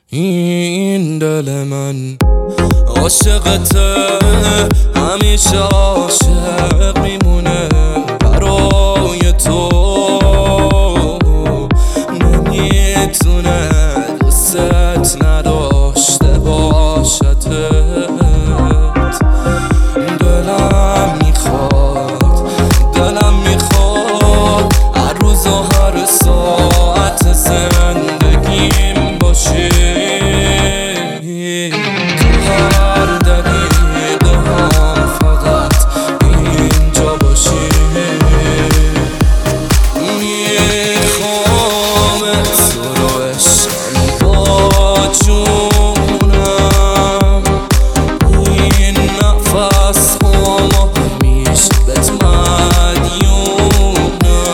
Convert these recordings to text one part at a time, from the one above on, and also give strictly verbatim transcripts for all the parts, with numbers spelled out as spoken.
این دل من عاشقته، همیشه عاشق میمونه برای تو، نمیتونه دوست نداشته باشدت. دلم میخواد دلم میخواد هر روز و هر ساعت زندگیم باشی، تو هر دقیقه هم فقط اینجا باشی. میخوام تو رو عشقم با جونم، این نفس هم همیشه بهت مدیونم.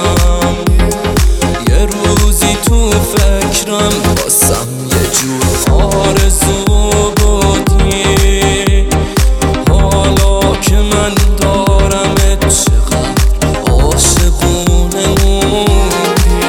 یه روزی تو فکرم واسم یه جور آرزو بودی، حالا که من دارمت چقدر عاشقونه موندی.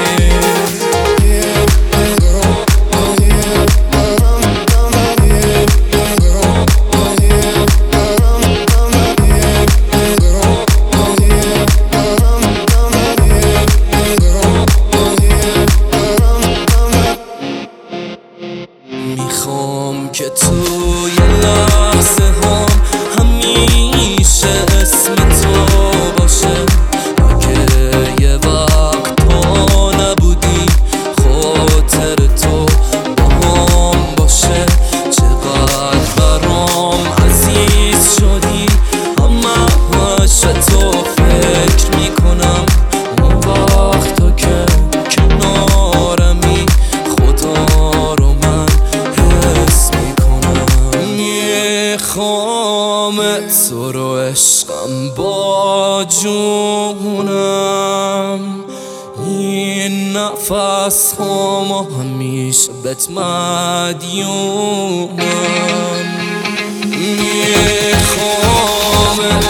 میخوام که توی لحظه هم همیشه اسم تو باشه. اگه یه وقت تو نبودی خاطر تو با هم باشه. چقدر برام عزیز شدی، همش تو فکر میکنم اون وقتا که کنارمی، خدا رو من حس میکنم. میخوام تو رو عشقم با جونم، این نفس هم همیشه بهت مدیونم. میخوام